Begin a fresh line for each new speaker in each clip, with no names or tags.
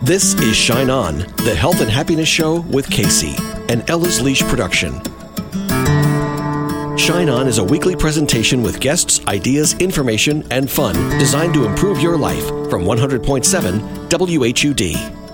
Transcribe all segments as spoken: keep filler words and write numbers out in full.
This is Shine On, the health and happiness show with Casey, an Ella's Leash production. Shine On is a weekly presentation with guests, ideas, information, and fun designed to improve your life from one hundred point seven W H U D.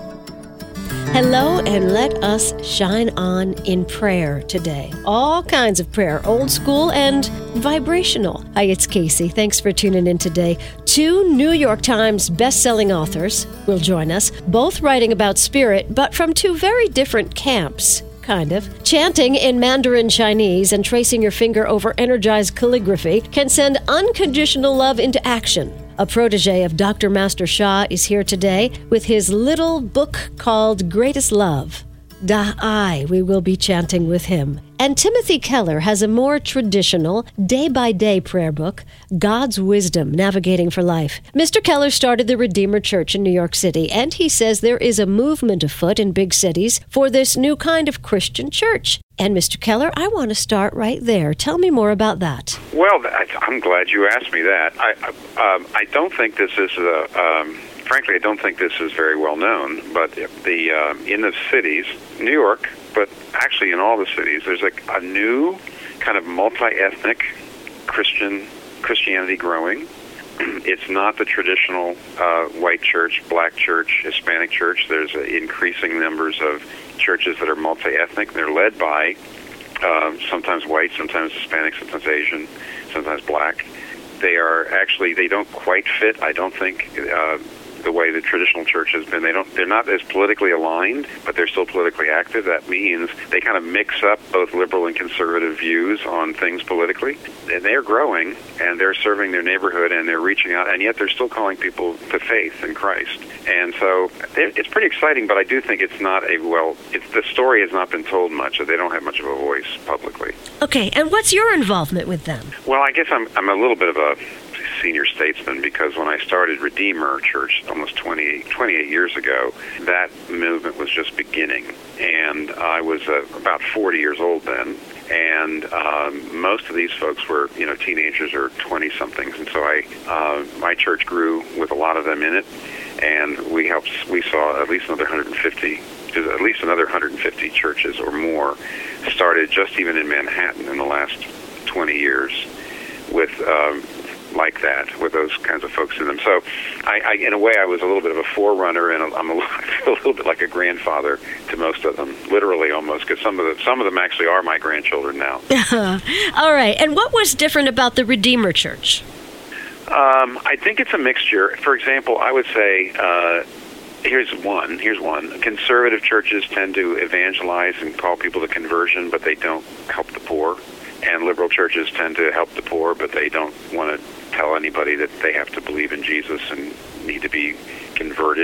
Hello, and let us shine on in prayer today. All kinds of prayer, old school and vibrational. Hi, it's Casey. Thanks for tuning in today. Two New York Times best-selling authors will join us, both writing about spirit, but from two very different camps. Kind of. Chanting in Mandarin Chinese and tracing your finger over energized calligraphy can send unconditional love into action. A protege of Doctor Master Sha is here today with his little book called Greatest Love. Da'ai, we will be chanting with him. And Timothy Keller has a more traditional, day-by-day prayer book, God's Wisdom, Navigating for Life. Mister Keller started the Redeemer Church in New York City, and he says there is a movement afoot in big cities for this new kind of Christian church. And Mister Keller, I want to start right there. Tell me more about that.
Well, I'm glad you asked me that. I, I, um, I don't think this is a... Um, Frankly, I don't think this is very well known, but the uh, in the cities, New York, but actually in all the cities, there's a, a new kind of multi-ethnic Christian Christianity growing. It's not the traditional uh, white church, black church, Hispanic church. There's uh, increasing numbers of churches that are multi-ethnic. They're led by uh, sometimes white, sometimes Hispanic, sometimes Asian, sometimes black. They are actually, they don't quite fit, I don't think, uh, the way the traditional church has been. They don't, they're not as politically aligned, but they're still politically active. That means they kind of mix up both liberal and conservative views on things politically. And they're growing, and they're serving their neighborhood, and they're reaching out, and yet they're still calling people to faith in Christ. And so it's pretty exciting, but I do think it's not a, well, it's, the story has not been told much, so they don't have much of a voice publicly.
Okay, and what's your involvement with them?
Well, I guess I'm, I'm a little bit of a senior statesman, because when I started Redeemer Church almost twenty, twenty-eight years ago, that movement was just beginning, and I was uh, about forty years old then, and um, most of these folks were, you know, teenagers or twenty-somethings, and so I, uh, my church grew with a lot of them in it, and we helped, we saw at least another one hundred fifty, at least another one hundred fifty churches or more started just even in Manhattan in the last twenty years with um, like that, with those kinds of folks in them. So, I, I, in a way, I was a little bit of a forerunner, and I'm a, I feel a little bit like a grandfather to most of them, literally almost, because some of the, some of them actually are my grandchildren now.
All right. And what was different about the Redeemer Church?
Um, I think it's a mixture. For example, I would say, uh, here's one. Here's one. Conservative churches tend to evangelize and call people to conversion, but they don't help the poor. And liberal churches tend to help the poor, but they don't want to tell anybody that they have to believe in Jesus and need to be converted.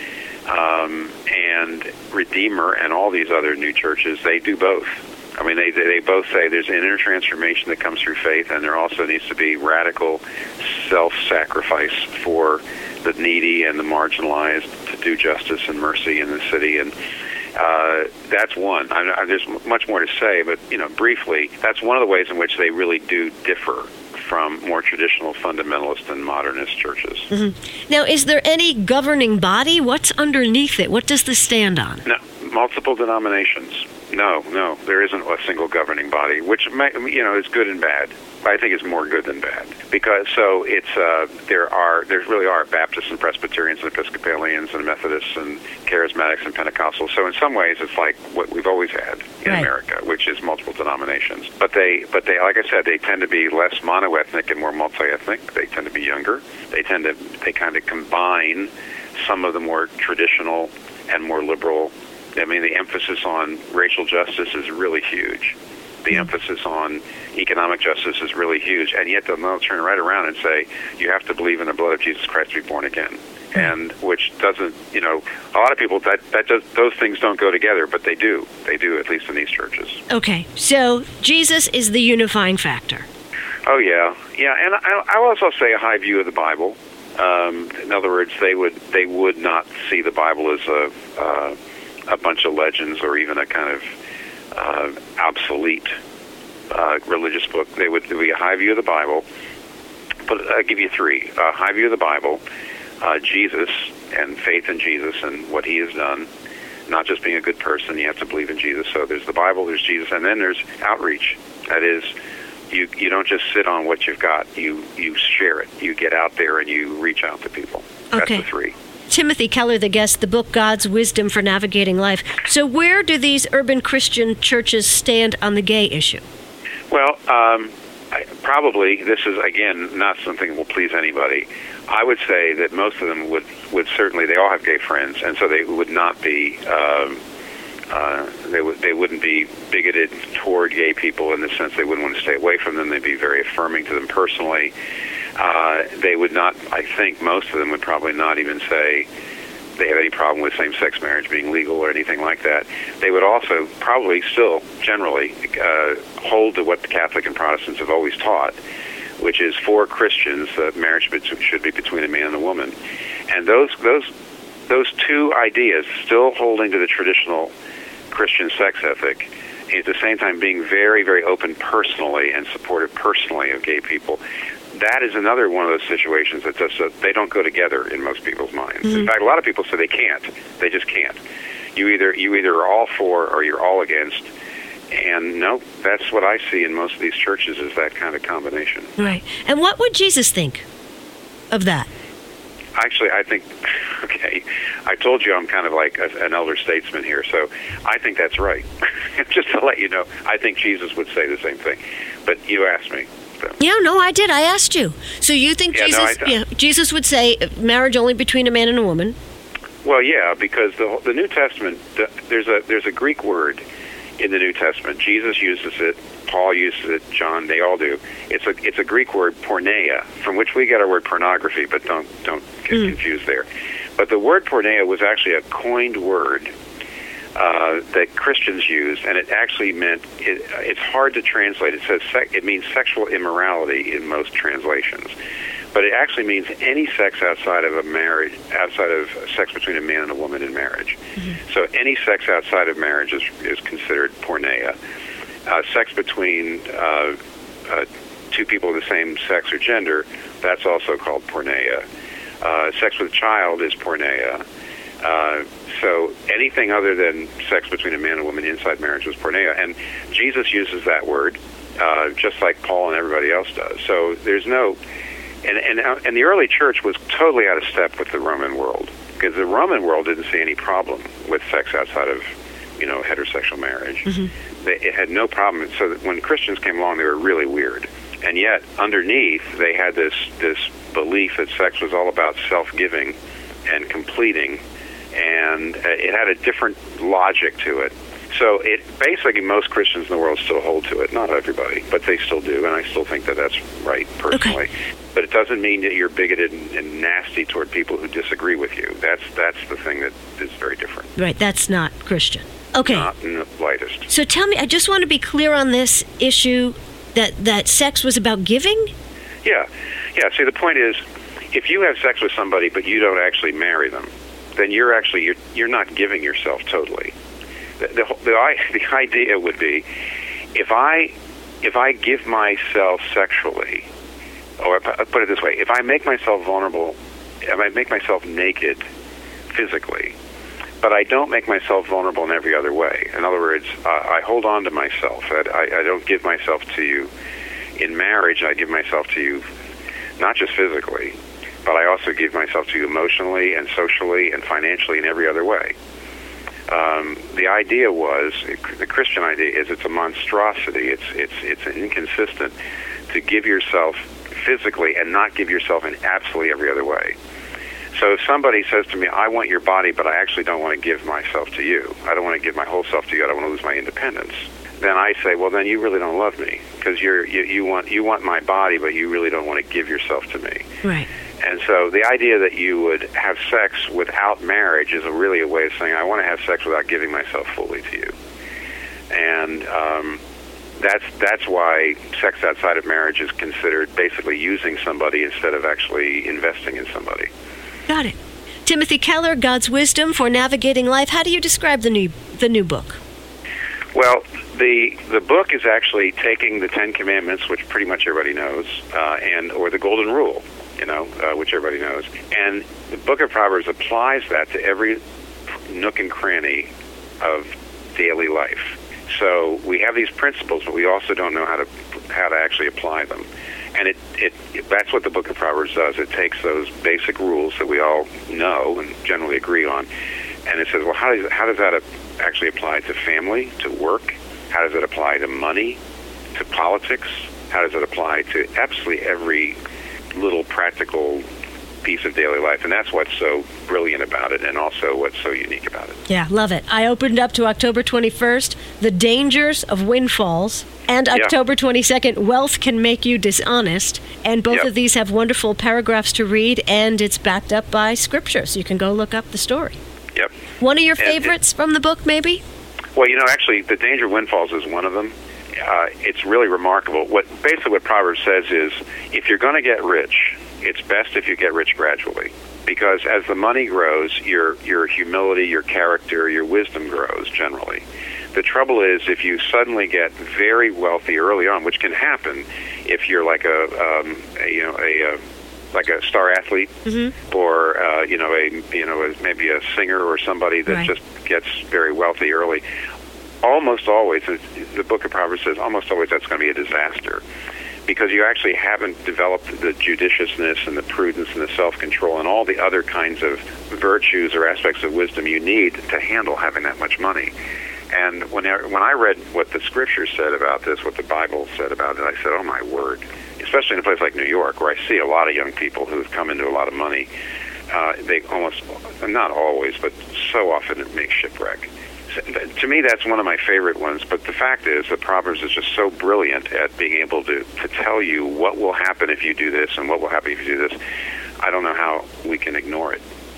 Um, and Redeemer and all these other new churches, they do both. I mean, they they both say there's an inner transformation that comes through faith, and there also needs to be radical self-sacrifice for the needy and the marginalized to do justice and mercy in the city. And Uh, that's one. I, I, there's much more to say, but, you know, briefly, that's one of the ways in which they really do differ from more traditional fundamentalist and modernist churches.
Mm-hmm. Now, is there any governing body? What's underneath it? What does this stand on?
No, multiple denominations. No, no, there isn't a single governing body, which, may, you know, is good and bad. I think it's more good than bad, because so it's uh, there are there really are Baptists and Presbyterians and Episcopalians and Methodists and Charismatics and Pentecostals. So in some ways, it's like what we've always had in
right.
America, which is multiple denominations. But they, but they, like I said, they tend to be less monoethnic and more multi-ethnic. They tend to be younger. They tend to they kind of combine some of the more traditional and more liberal. I mean, the emphasis on racial justice is really huge. The emphasis on economic justice is really huge, and yet they'll turn right around and say, you have to believe in the blood of Jesus Christ to be born again. And which doesn't, you know, a lot of people, that, that does, those things don't go together, but they do. They do, at least in these churches.
Okay, so Jesus is the unifying factor.
Oh, yeah. Yeah, and I, I will also say a high view of the Bible. Um, in other words, they would they would not see the Bible as a, uh, a bunch of legends or even a kind of Uh, obsolete uh, religious book. They would be a high view of the Bible. But I'll give you three. A high view of the Bible, uh, Jesus, and faith in Jesus and what he has done. Not just being a good person, you have to believe in Jesus. So there's the Bible, there's Jesus, and then there's outreach. That is, you you don't just sit on what you've got. You you share it. You get out there and you reach out to people. That's
Okay.
the three.
Timothy Keller, the guest, the book God's Wisdom for Navigating Life. So where do these urban Christian churches stand on the gay issue?
Well, um, I, probably this is, again, not something that will please anybody. I would say that most of them would, would certainly, they all have gay friends, and so they would not be, um, uh, they, would, they wouldn't be bigoted toward gay people in the sense they wouldn't want to stay away from them. They'd be very affirming to them personally. Uh, they would not, I think most of them would probably not even say they have any problem with same-sex marriage being legal or anything like that. They would also probably still, generally, uh, hold to what the Catholic and Protestants have always taught, which is for Christians that marriage should be between a man and a woman. And those those those two ideas, still holding to the traditional Christian sex ethic, and at the same time being very, very open personally and supportive personally of gay people, that is another one of those situations that just, uh, they don't go together in most people's minds. Mm-hmm. In fact, a lot of people say they can't. They just can't. You either you either are all for or you're all against. And no, that's what I see in most of these churches, is that kind of combination.
Right. And what would Jesus think of that?
Actually, I think, okay, I told you I'm kind of like a, an elder statesman here, so I think that's right. Just to let you know, I think Jesus would say the same thing. But you asked me. So.
Yeah, no, I did. I asked you. So you think
yeah,
Jesus
no, I,
yeah, Jesus would say marriage only between a man and a woman?
Well, yeah, because the the New Testament, the, there's a there's a Greek word in the New Testament. Jesus uses it, Paul uses it, John, they all do. It's a it's a Greek word, porneia, from which we get our word pornography, but don't don't get mm. confused there. But the word porneia was actually a coined word uh, that Christians used, and it actually meant, it, it's hard to translate. It says sec, it means sexual immorality in most translations. But it actually means any sex outside of a marriage, outside of sex between a man and a woman in marriage. Mm-hmm. So any sex outside of marriage is, is considered porneia. Uh, sex between uh, uh, two people of the same sex or gender, that's also called porneia. Uh, sex with a child is porneia. Uh, so anything other than sex between a man and a woman inside marriage was porneia. And Jesus uses that word, uh, just like Paul and everybody else does. So there's no... And, and and the early church was totally out of step with the Roman world, because the Roman world didn't see any problem with sex outside of, you know, heterosexual marriage. Mm-hmm. They, it had no problem. So that when Christians came along, they were really weird. And yet, underneath, they had this this belief that sex was all about self-giving and completing, and it had a different logic to it. So it basically, most Christians in the world still hold to it. Not everybody, but they still do, and I still think that that's right, personally. Okay. But it doesn't mean that you're bigoted and, and nasty toward people who disagree with you. That's that's the thing that is very different.
Right, that's not Christian. Okay.
Not in the lightest.
So tell me, I just want to be clear on this issue, that, that sex was about giving?
Yeah. Yeah, see, the point is, if you have sex with somebody but you don't actually marry them, then you're actually, you're, you're not giving yourself totally. The, the, the, the idea would be, if I if I give myself sexually, or I'll put it this way, if I make myself vulnerable, if I make myself naked physically, but I don't make myself vulnerable in every other way. In other words, uh, I hold on to myself. I, I, I don't give myself to you in marriage. I give myself to you not just physically, but I also give myself to you emotionally and socially and financially in every other way. Um, the idea was, the Christian idea is, it's a monstrosity. It's it's it's inconsistent to give yourself physically and not give yourself in absolutely every other way. So if somebody says to me, I want your body, but I actually don't want to give myself to you, I don't want to give my whole self to you, I don't want to lose my independence, then I say, well, then you really don't love me, because you're you, you want you want my body, but you really don't want to give yourself to me.
Right.
And so the idea that you would have sex without marriage is a really a way of saying, I want to have sex without giving myself fully to you. And um, that's that's why sex outside of marriage is considered basically using somebody instead of actually investing in somebody.
Got it. Timothy Keller, God's Wisdom for Navigating Life. How do you describe the new the new book?
Well, the the book is actually taking the Ten Commandments, which pretty much everybody knows, uh, and or the Golden Rule, you know, uh, which everybody knows. And the Book of Proverbs applies that to every nook and cranny of daily life. So we have these principles, but we also don't know how to how to actually apply them. And it, it, it that's what the Book of Proverbs does. It takes those basic rules that we all know and generally agree on, and it says, well, how does how does that actually apply to family, to work? How does it apply to money, to politics? How does it apply to absolutely every little practical piece of daily life? And that's what's so brilliant about it, and also what's so unique about it.
Yeah, love it. I opened up to October twenty-first, The Dangers of Windfalls, and October yeah. twenty-second, Wealth Can Make You Dishonest. And both yep. of these have wonderful paragraphs to read, and it's backed up by scripture, so you can go look up the story.
Yep.
One of your favorites it, from the book, maybe?
Well, you know, actually, The Danger of Windfalls is one of them. Uh, it's really remarkable. What basically what Proverbs says is, if you're going to get rich, it's best if you get rich gradually, because as the money grows, your your humility, your character, your wisdom grows generally. The trouble is, if you suddenly get very wealthy early on, which can happen if you're like a, um, a you know a, a like a star athlete, mm-hmm. or uh, you know a you know a, maybe a singer or somebody that right. just gets very wealthy early. Almost always, the Book of Proverbs says, almost always that's going to be a disaster, because you actually haven't developed the judiciousness and the prudence and the self-control and all the other kinds of virtues or aspects of wisdom you need to handle having that much money. And when I, when I read what the Scripture said about this, what the Bible said about it, I said, oh, my word. Especially in a place like New York, where I see a lot of young people who have come into a lot of money. Uh, they almost, not always, but so often it makes shipwreck. To me, that's one of my favorite ones, but the fact is that Proverbs is just so brilliant at being able to, to tell you what will happen if you do this and what will happen if you do this. I don't know how we can ignore it.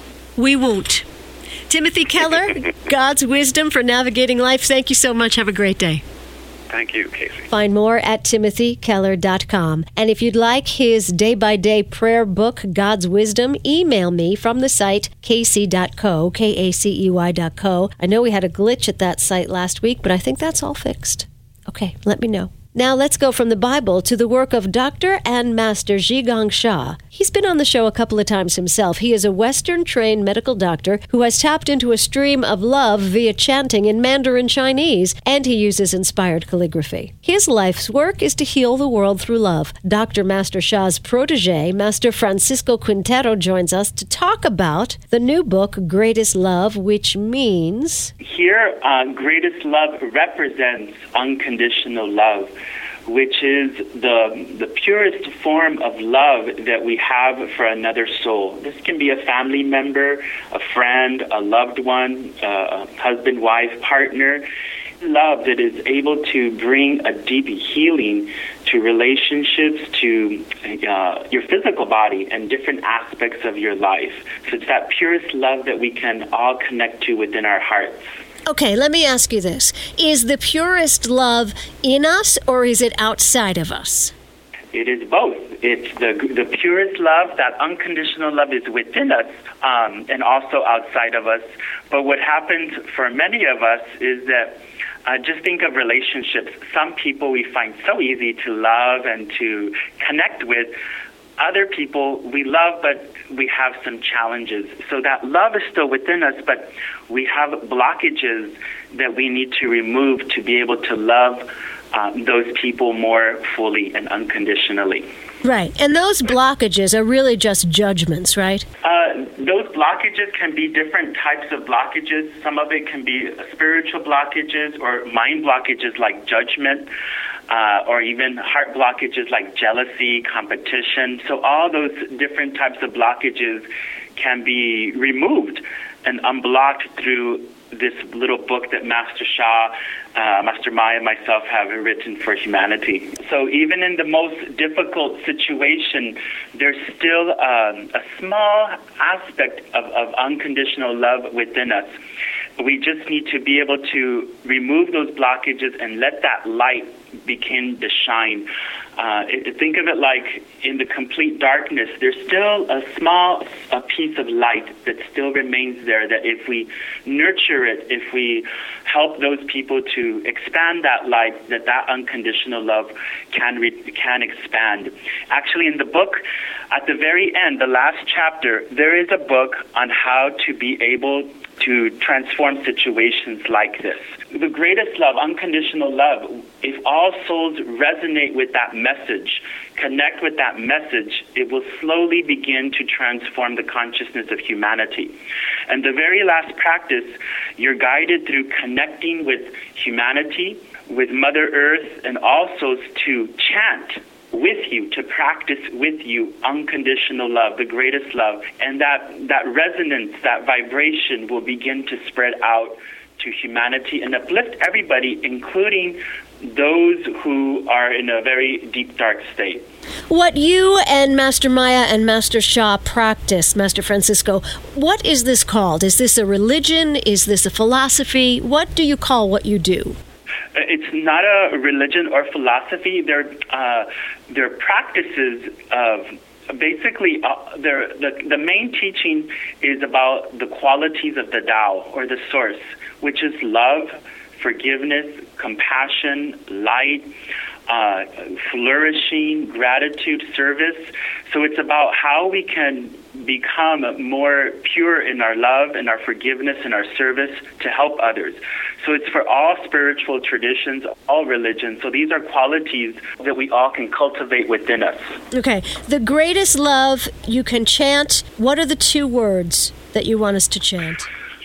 We won't. Timothy Keller, God's Wisdom for Navigating Life. Thank you so much. Have a great day.
Thank you, Casey.
Find more at timothy keller dot com. And if you'd like his day-by-day prayer book, God's Wisdom, email me from the site casey dot co, K A C E Y dot co. I know we had a glitch at that site last week, but I think that's all fixed. Okay, let me know. Now let's go from the Bible to the work of Doctor and Master Zhigang Sha. He's been on the show a couple of times himself. He is a Western-trained medical doctor who has tapped into a stream of love via chanting in Mandarin Chinese, and he uses inspired calligraphy. His life's work is to heal the world through love. Doctor Master Sha's protege, Master Francisco Quintero, joins us to talk about the new book, Greatest Love, which means...
Here, uh, Greatest Love represents unconditional love, which is the the purest form of love that we have for another soul. This can be a family member, a friend, a loved one, uh, a husband, wife, partner. Love that is able to bring a deep healing to relationships, to uh, your physical body and different aspects of your life. So it's that purest love that we can all connect to within our hearts.
Okay, let me ask you this. Is the purest love in us, or is it outside of us?
It is both. It's the the purest love, that unconditional love is within us, um, and also outside of us. But what happens for many of us is that, uh, just think of relationships. Some people we find so easy to love and to connect with. Other people we love, but we have some challenges. So that love is still within us, but we have blockages that we need to remove to be able to love uh, those people more fully and unconditionally.
Right. And those blockages are really just judgments, right?
Uh, those blockages can be different types of blockages. Some of it can be spiritual blockages or mind blockages like judgment. Uh, or even heart blockages like jealousy, competition. So all those different types of blockages can be removed and unblocked through this little book that Master Sha, uh, Master Maya, and myself have written for humanity. So even in the most difficult situation, there's still um, a small aspect of, of unconditional love within us. We just need to be able to remove those blockages and let that light begin to shine Uh, it, think of it like in the complete darkness, there's still a small a piece of light that still remains there, that if we nurture it, if we help those people to expand that light, that that unconditional love can re, can expand. Actually, in the book, at the very end, the last chapter, there is a book on how to be able to transform situations like this. The greatest love, unconditional love, if all souls resonate with that message, connect with that message, it will slowly begin to transform the consciousness of humanity. And the very last practice, you're guided through connecting with humanity, with Mother Earth, and all souls to chant with you, to practice with you unconditional love, the greatest love. And that, that resonance, that vibration will begin to spread out to humanity and uplift everybody, including those who are in a very deep, dark state.
What you and Master Maya and Master Sha practice, Master Francisco, what is this called? Is this a religion? Is this a philosophy? What do you call what you do?
It's not a religion or philosophy. They're, uh, they're practices of basically uh, the, the main teaching is about the qualities of the Tao, or the source, which is love, forgiveness, compassion, light, uh, flourishing, gratitude, service. So it's about how we can become more pure in our love and our forgiveness and our service to help others. So it's for all spiritual traditions, all religions. So these are qualities that we all can cultivate within us.
Okay. The greatest love you can chant. What are the two words that you want us to chant?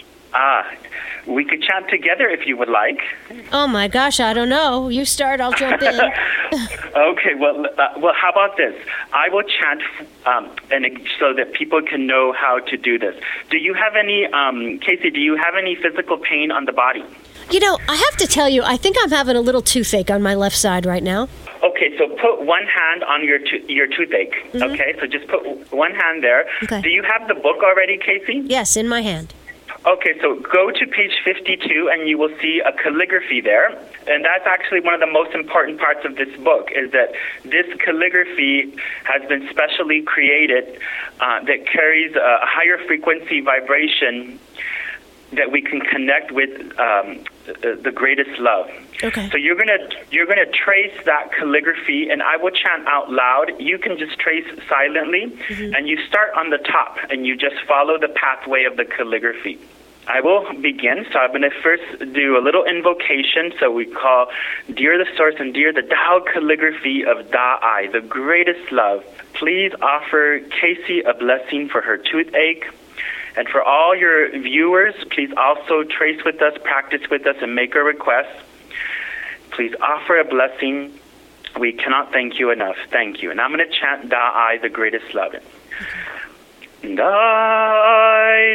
Ah, we could chant together if you would like.
Oh my gosh, I don't know. You start, I'll jump in.
Okay, well, uh, well, how about this? I will chant, um, and so that people can know how to do this. Do you have any, um, Casey? Do you have any physical pain on the body?
You know, I have to tell you, I think I'm having a little toothache on my left side right now.
Okay, so put one hand on your to- your toothache. Mm-hmm. Okay, so just put one hand there.
Okay.
Do you have the book already, Casey?
Yes, in my hand.
Okay, so go to page fifty-two and you will see a calligraphy there. And that's actually one of the most important parts of this book, is that this calligraphy has been specially created uh, that carries a higher frequency vibration that we can connect with um, the, the greatest love.
Okay.
So you're gonna you're gonna trace that calligraphy, and I will chant out loud. You can just trace silently, mm-hmm. and you start on the top, and you just follow the pathway of the calligraphy. I will begin. So I'm going to first do a little invocation. So we call Dear the Source and Dear the Tao calligraphy of Da-I, the greatest love. Please offer Casey a blessing for her toothache. And for all your viewers, please also trace with us, practice with us, and make a request. Please offer a blessing. We cannot thank you enough. Thank you. And I'm going to chant Da-I, the greatest love. Da-I,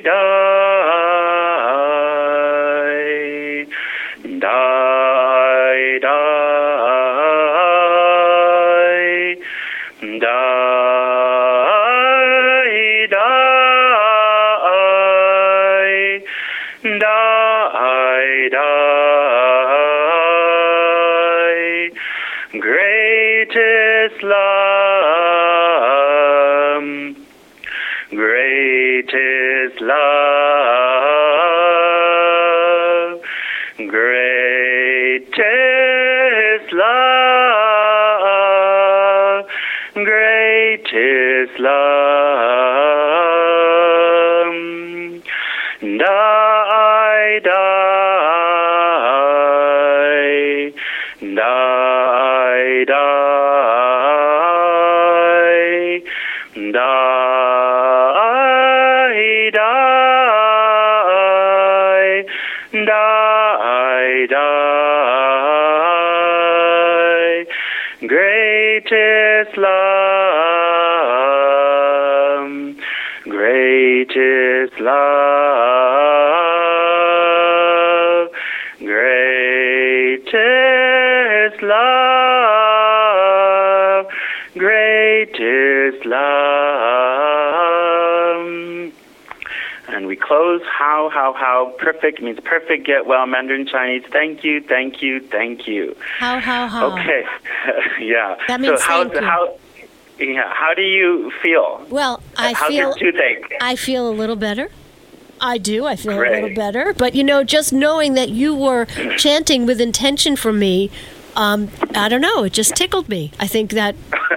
Da-I, Da-I, Da-I, Da-I, Da-I, Da-I, Da-I, greatest love, greatest love, greatest love, greatest love, Die, die, die, die, die, die, die, die, greatest love, greatest love, greatest love, greatest love. and we close. How, how, how. Perfect means perfect, get well, Mandarin Chinese. Thank you, thank you, thank you.
How, how, how.
Okay. Yeah.
That means
so how's,
thank you.
how, yeah, how do you feel?
Well, I
How's
feel...
your toothache?
I feel a little better. I do. I feel
Great.
a little better. But, you know, just knowing that you were chanting with intention for me, um, I don't know, it just tickled me. I think that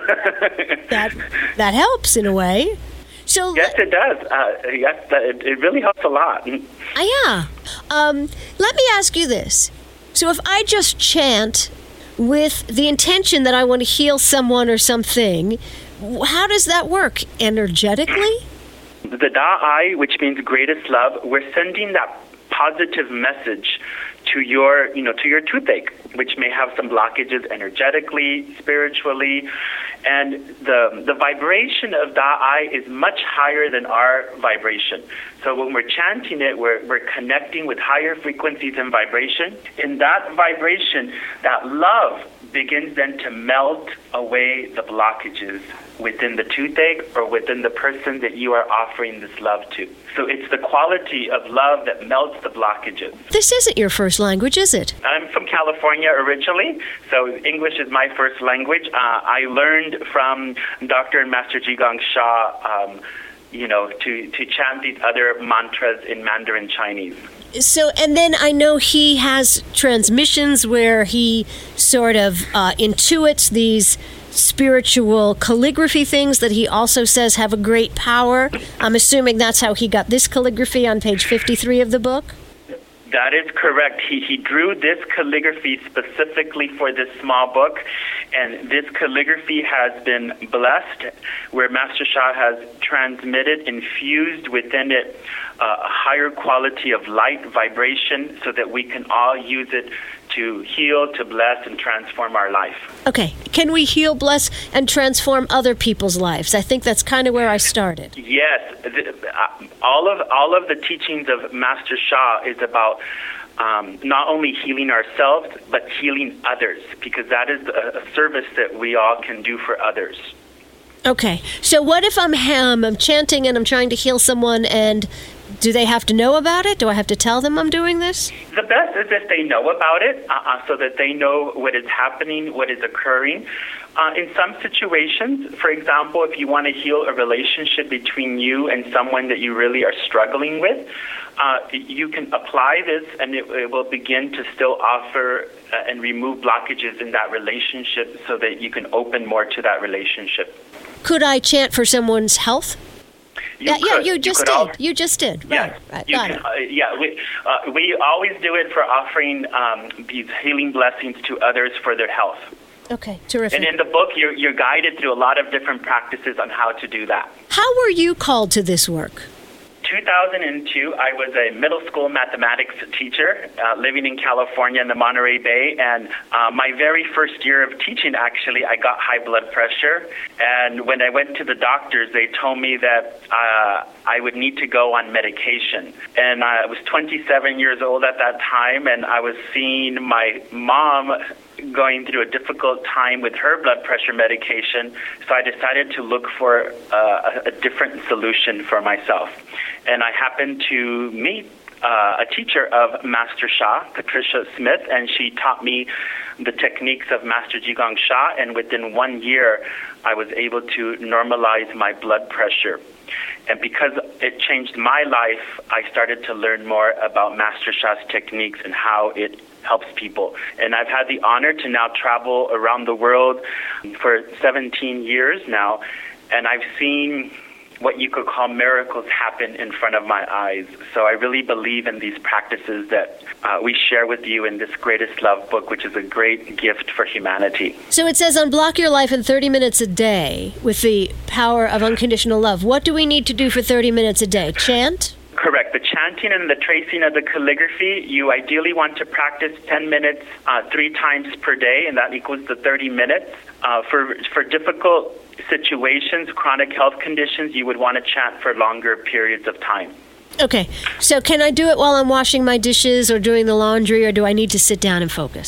that that helps in a way. So
Yes, it does. Uh, yes, that, it, it really helps a lot.
Uh, yeah. Um, let me ask you this. So if I just chant with the intention that I want to heal someone or something, how does that work? Energetically?
The Da-I, which means greatest love, we're sending that positive message to your, you know, to your toothache, which may have some blockages energetically, spiritually, and the the vibration of Da-I is much higher than our vibration. So when we're chanting it, we're we're connecting with higher frequencies and vibration. In that vibration, that love begins then to melt away the blockages within the toothache or within the person that you are offering this love to. So it's the quality of love that melts the blockages.
This isn't your first language, is it?
I'm from California originally, so English is my first language. Uh, I learned from Doctor and Master Zhigang Sha, um, you know, to, to chant these other mantras in Mandarin Chinese.
So, and then I know he has transmissions where he sort of uh, intuits these spiritual calligraphy things that he also says have a great power. I'm assuming that's how he got this calligraphy on page fifty-three of the book?
That is correct. He he drew this calligraphy specifically for this small book, and this calligraphy has been blessed, where Master Sha has transmitted, infused within it uh, a higher quality of light vibration so that we can all use it to heal, to bless, and transform our life.
Okay. Can we heal, bless, and transform other people's lives? I think that's kind of where I started.
Yes. The, uh, all of all of the teachings of Master Sha is about um, not only healing ourselves, but healing others, because that is a, a service that we all can do for others.
Okay. So what if I'm ham, I'm chanting and I'm trying to heal someone, and do they have to know about it? Do I have to tell them I'm doing this?
The best is if they know about it, uh, so that they know what is happening, what is occurring. Uh, in some situations, for example, if you want to heal a relationship between you and someone that you really are struggling with, uh, you can apply this, and it, it will begin to still offer uh, and remove blockages in that relationship so that you can open more to that relationship.
Could I chant for someone's health?
You
yeah,
could,
yeah, you just
you
did.
Al-
you just did.
Yeah,
right, right.
You
Got
can,
it.
uh, yeah. We uh, we always do it for offering um, these healing blessings to others for their health.
Okay, terrific.
And in the book, you're you're guided through a lot of different practices on how to do that.
How were you called to this work?
two thousand two, I was a middle school mathematics teacher uh, living in California in the Monterey Bay. And uh, my very first year of teaching, actually, I got high blood pressure. And when I went to the doctors, they told me that uh, I would need to go on medication. And I was twenty-seven years old at that time, and I was seeing my mom going through a difficult time with her blood pressure medication, so I decided to look for uh, a, a different solution for myself. And I happened to meet uh, a teacher of Master Sha, Patricia Smith, and she taught me the techniques of Master Zhigang Sha, and within one year, I was able to normalize my blood pressure. And because it changed my life, I started to learn more about Master Sha's techniques and how it helps people. And I've had the honor to now travel around the world for seventeen years now, and I've seen what you could call miracles happen in front of my eyes. So I really believe in these practices that uh, we share with you in this Greatest Love book, which is a great gift for humanity.
So it says unblock your life in thirty minutes a day with the power of unconditional love. What do we need to do for thirty minutes a day? Chant?
Correct. The chanting and the tracing of the calligraphy, you ideally want to practice ten minutes uh, three times per day, and that equals the thirty minutes. Uh, for for difficult situations, chronic health conditions, you would want to chant for longer periods of time.
Okay. So can I do it while I'm washing my dishes or doing the laundry, or do I need to sit down and focus?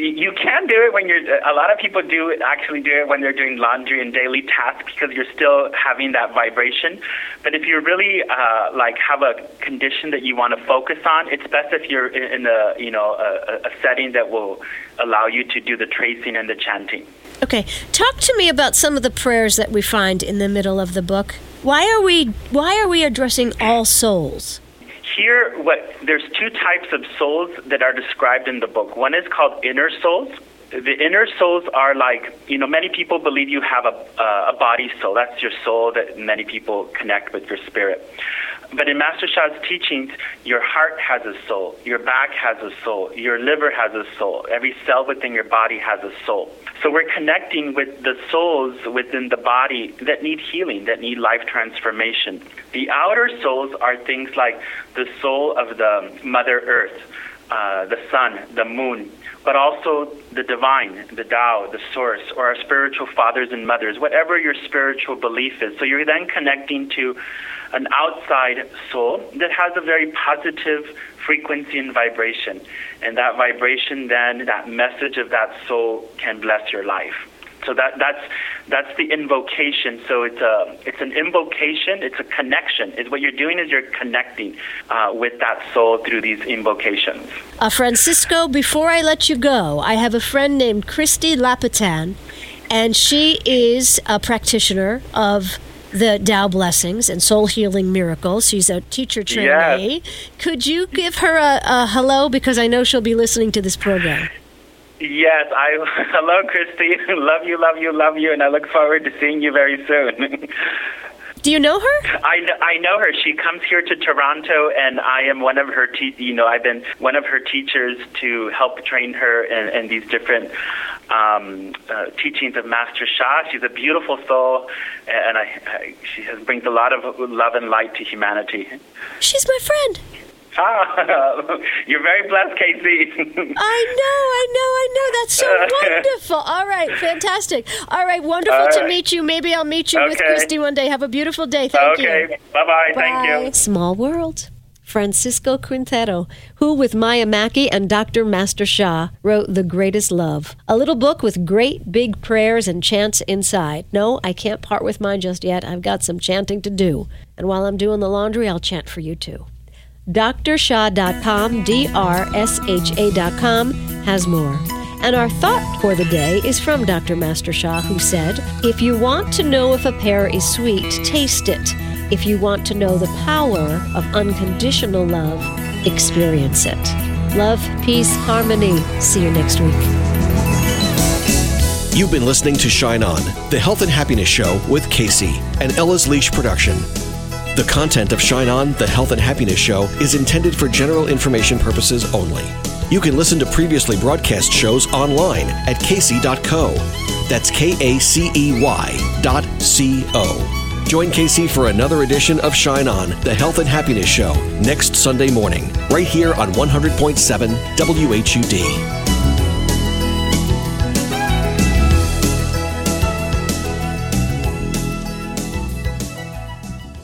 You can do it when you're, a lot of people do actually do it when they're doing laundry and daily tasks because you're still having that vibration. But if you really uh, like have a condition that you want to focus on, it's best if you're in a, you know, a, a setting that will allow you to do the tracing and the chanting.
Okay, talk to me about some of the prayers that we find in the middle of the book. Why are we why are we addressing all souls?
Here, what there's two types of souls that are described in the book. One is called inner souls. The inner souls are like, you know, many people believe you have a, uh, a body soul. That's your soul that many people connect with your spirit. But in Master Sha's teachings, your heart has a soul, your back has a soul, your liver has a soul, every cell within your body has a soul. So we're connecting with the souls within the body that need healing, that need life transformation. The outer souls are things like the soul of the Mother Earth, uh, the sun, the moon, but also the divine, the Tao, the source, or our spiritual fathers and mothers, whatever your spiritual belief is. So you're then connecting to an outside soul that has a very positive frequency and vibration. And that vibration then, that message of that soul can bless your life. So that that's that's the invocation. So it's a it's an invocation. It's a connection. It's what you're doing is you're connecting uh, with that soul through these invocations.
Uh, Francisco, before I let you go, I have a friend named Christy Lapitan, and she is a practitioner of the Tao Blessings and Soul Healing Miracles. She's a teacher trainee. Yes. Could you give her a, a hello, because I know she'll be listening to this program?
Yes, I hello, Christy. Love you, love you, love you, and I look forward to seeing you very soon.
Do you know her?
I, I know her. She comes here to Toronto, and I am one of her te- you know, I've been one of her teachers to help train her in, in these different um, uh, teachings of Master Sha. She's a beautiful soul, and I, I, she has, brings a lot of love and light to humanity.
She's my friend.
Ah, you're very blessed, Casey.
I know, I know, I know. That's so wonderful. All right, fantastic. All right, wonderful All right. to meet you. Maybe I'll meet you okay. with Christy one day. Have a beautiful day. Thank
okay.
you.
Okay, bye-bye.
Bye.
Thank you.
Small world. Francisco Quintero, who with Maya Mackey and Doctor Master Sha wrote The Greatest Love, a little book with great big prayers and chants inside. No, I can't part with mine just yet. I've got some chanting to do. And while I'm doing the laundry, I'll chant for you too. D R sha dot com, D R S H A dot com, has more. And our thought for the day is from Doctor Master Sha, who said, if you want to know if a pear is sweet, taste it. If you want to know the power of unconditional love, experience it. Love, peace, harmony. See you next week.
You've been listening to Shine On, the Health and Happiness Show with Casey, an Ella's Leash production. The content of Shine On, the Health and Happiness Show is intended for general information purposes only. You can listen to previously broadcast shows online at casey dot co. That's K A C E Y dot C O. Join Casey for another edition of Shine On, the Health and Happiness Show, next Sunday morning, right here on one hundred point seven W H U D.